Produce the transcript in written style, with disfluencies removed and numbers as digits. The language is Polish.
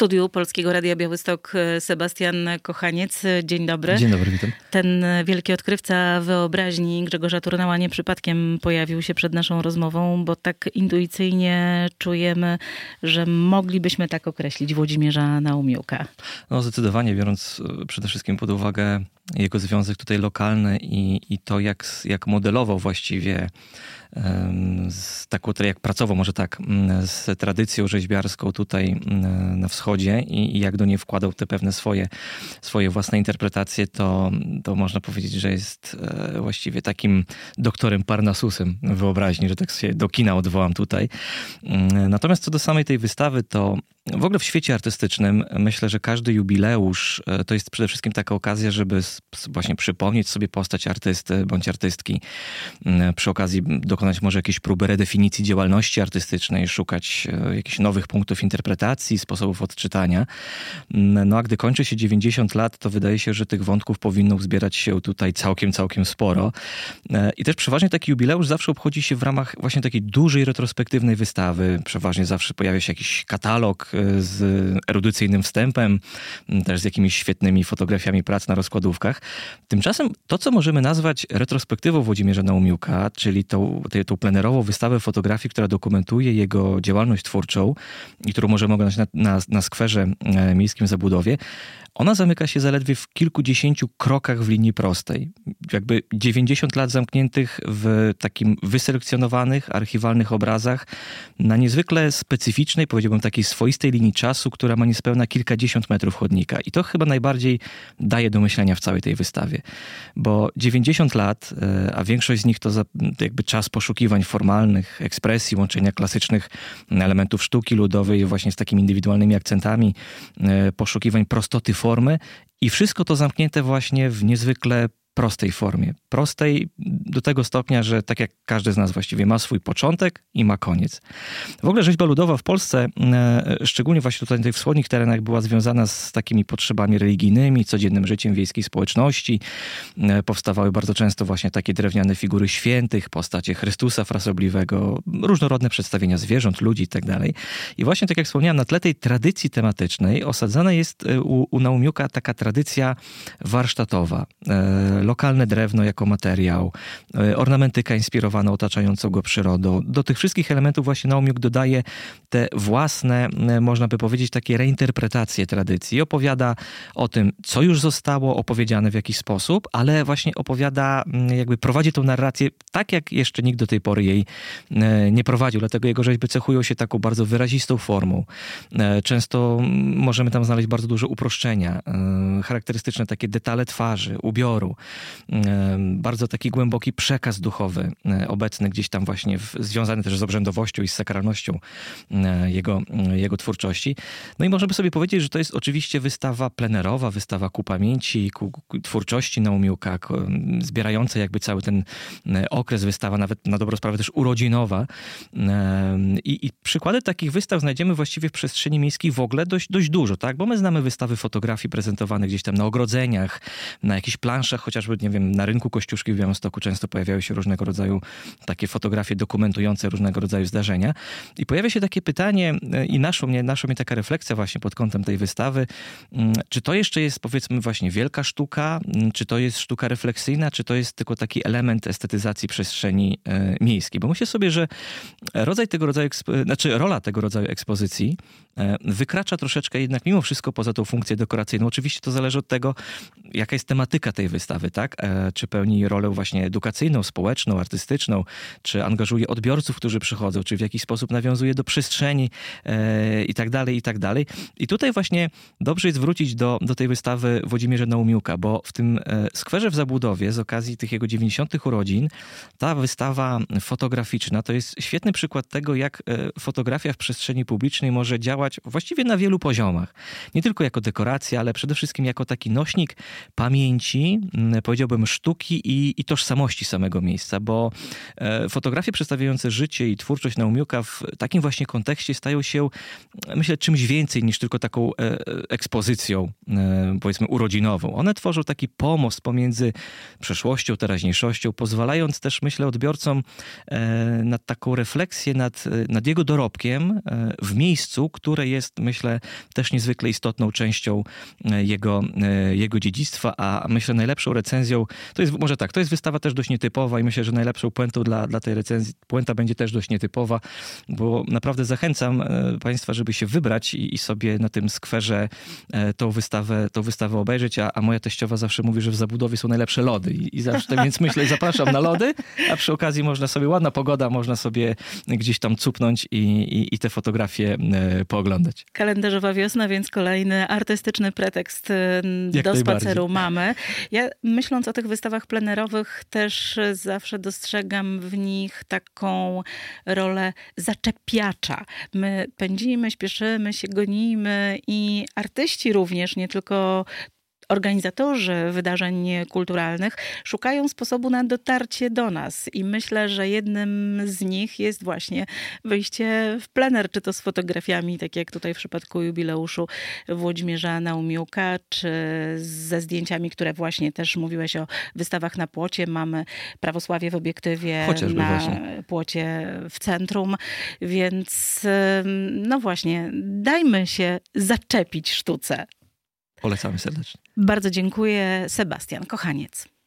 studiu Polskiego Radia Białystok Sebastian Kochaniec. Dzień dobry. Dzień dobry, witam. Ten wielki odkrywca wyobraźni Grzegorza Turnała nie przypadkiem pojawił się przed naszą rozmową, bo tak intuicyjnie czujemy, że moglibyśmy tak określić Włodzimierza Naumiuka. No zdecydowanie, biorąc przede wszystkim pod uwagę jego związek tutaj lokalny i to jak modelował właściwie jak pracował może tak z tradycją rzeźbiarską tutaj na wschodzie i jak do niej wkładał te pewne swoje własne interpretacje, to można powiedzieć, że jest właściwie takim doktorem Parnasusem wyobraźni, że tak się do kina odwołam tutaj. Natomiast co do samej tej wystawy, to w ogóle w świecie artystycznym myślę, że każdy jubileusz to jest przede wszystkim taka okazja, żeby właśnie przypomnieć sobie postać artysty bądź artystki. Przy okazji dokonać może jakiejś próby redefinicji działalności artystycznej, szukać jakichś nowych punktów interpretacji, sposobów odczytania. No a gdy kończy się 90 lat, to wydaje się, że tych wątków powinno zbierać się tutaj całkiem sporo. I też przeważnie taki jubileusz zawsze obchodzi się w ramach właśnie takiej dużej retrospektywnej wystawy. Przeważnie zawsze pojawia się jakiś katalog z erudycyjnym wstępem, też z jakimiś świetnymi fotografiami prac na rozkładówkach. Tymczasem to, co możemy nazwać retrospektywą Włodzimierza Naumiuka, czyli tą plenerową wystawę fotografii, która dokumentuje jego działalność twórczą i którą możemy oglądać na skwerze miejskim w Zabudowie, ona zamyka się zaledwie w kilkudziesięciu krokach w linii prostej. Jakby 90 lat zamkniętych w takim wyselekcjonowanych, archiwalnych obrazach na niezwykle specyficznej, powiedziałbym takiej swoistej linii czasu, która ma niespełna kilkadziesiąt metrów chodnika. I to chyba najbardziej daje do myślenia w całej tej wystawie. Bo 90 lat, a większość z nich to jakby czas poszukiwań formalnych, ekspresji, łączenia klasycznych elementów sztuki ludowej właśnie z takimi indywidualnymi akcentami, poszukiwań prostoty formy i wszystko to zamknięte właśnie w niezwykle prostej formie. Prostej do tego stopnia, że tak jak każdy z nas właściwie ma swój początek i ma koniec. W ogóle rzeźba ludowa w Polsce, szczególnie właśnie tutaj na tych wschodnich terenach, była związana z takimi potrzebami religijnymi, codziennym życiem wiejskiej społeczności. Powstawały bardzo często właśnie takie drewniane figury świętych, postacie Chrystusa frasobliwego, różnorodne przedstawienia zwierząt, ludzi itd. I właśnie tak jak wspomniałem, na tle tej tradycji tematycznej osadzana jest u Naumiuka taka tradycja warsztatowa. Lokalne drewno jako materiał, ornamentyka inspirowana otaczającą go przyrodą. Do tych wszystkich elementów właśnie Naumiuk dodaje te własne, można by powiedzieć, takie reinterpretacje tradycji. Opowiada o tym, co już zostało opowiedziane w jakiś sposób, ale właśnie opowiada, jakby prowadzi tą narrację tak, jak jeszcze nikt do tej pory jej nie prowadził. Dlatego jego rzeźby cechują się taką bardzo wyrazistą formą. Często możemy tam znaleźć bardzo duże uproszczenia, charakterystyczne takie detale twarzy, ubioru. Bardzo taki głęboki przekaz duchowy obecny gdzieś tam właśnie związany też z obrzędowością i z sakralnością jego twórczości. No i można by sobie powiedzieć, że to jest oczywiście wystawa plenerowa, wystawa ku pamięci, ku twórczości Naumiuka, zbierająca jakby cały ten okres, wystawa nawet na dobrą sprawę też urodzinowa. I przykłady takich wystaw znajdziemy właściwie w przestrzeni miejskiej w ogóle dość dużo, tak? Bo my znamy wystawy fotografii prezentowanych gdzieś tam na ogrodzeniach, na jakichś planszach, chociażby, nie wiem, na rynku Kościuszki w Białymstoku często pojawiały się różnego rodzaju takie fotografie dokumentujące różnego rodzaju zdarzenia. I pojawia się takie pytanie i naszła mnie taka refleksja właśnie pod kątem tej wystawy, czy to jeszcze jest, powiedzmy, właśnie wielka sztuka, czy to jest sztuka refleksyjna, czy to jest tylko taki element estetyzacji przestrzeni miejskiej. Bo myślę sobie, że rola tego rodzaju ekspozycji wykracza troszeczkę jednak mimo wszystko poza tą funkcję dekoracyjną. Oczywiście to zależy od tego, jaka jest tematyka tej wystawy, tak? Czy pełni rolę właśnie edukacyjną, społeczną, artystyczną, czy angażuje odbiorców, którzy przychodzą, czy w jakiś sposób nawiązuje do przestrzeni i tak dalej, i tak dalej. I tutaj właśnie dobrze jest wrócić do tej wystawy Włodzimierza Naumiuka, bo w tym skwerze w Zabudowie z okazji tych jego 90. urodzin ta wystawa fotograficzna to jest świetny przykład tego, jak fotografia w przestrzeni publicznej może działać właściwie na wielu poziomach. Nie tylko jako dekoracja, ale przede wszystkim jako taki nośnik pamięci, powiedziałbym sztuki i tożsamości samego miejsca, bo fotografie przedstawiające życie i twórczość Naumiuka w takim właśnie kontekście stają się, myślę, czymś więcej niż tylko taką ekspozycją, powiedzmy, urodzinową. One tworzą taki pomost pomiędzy przeszłością, teraźniejszością, pozwalając też, myślę, odbiorcom na taką refleksję nad jego dorobkiem w miejscu, które jest, myślę, też niezwykle istotną częścią jego dziedzictwa, a myślę, najlepszą recenzją, to jest wystawa też dość nietypowa i myślę, że najlepszą puentą dla tej recenzji, puenta będzie też dość nietypowa, bo naprawdę zachęcam Państwa, żeby się wybrać i sobie na tym skwerze tą wystawę obejrzeć, a moja teściowa zawsze mówi, że w zabudowie są najlepsze lody i zawsze, więc myślę, zapraszam na lody, a przy okazji można sobie, ładna pogoda, można sobie gdzieś tam cupnąć i te fotografie pooglądać. Kalendarzowa wiosna, więc kolejny artystyczny pretekst do spaceru mamy. Ja, myśląc o tych wystawach plenerowych, też zawsze dostrzegam w nich taką rolę zaczepiacza. My pędzimy, śpieszymy się, gonimy i artyści również, nie tylko organizatorzy wydarzeń kulturalnych szukają sposobu na dotarcie do nas i myślę, że jednym z nich jest właśnie wyjście w plener, czy to z fotografiami, tak jak tutaj w przypadku jubileuszu Włodzimierza Naumiuka, czy ze zdjęciami, które właśnie też mówiłeś o wystawach na płocie. Mamy Prawosławie w obiektywie chociażby na właśnie płocie w centrum, więc no właśnie, dajmy się zaczepić sztuce. polecamy serdecznie. Bardzo dziękuję. Sebastian Kochaniec.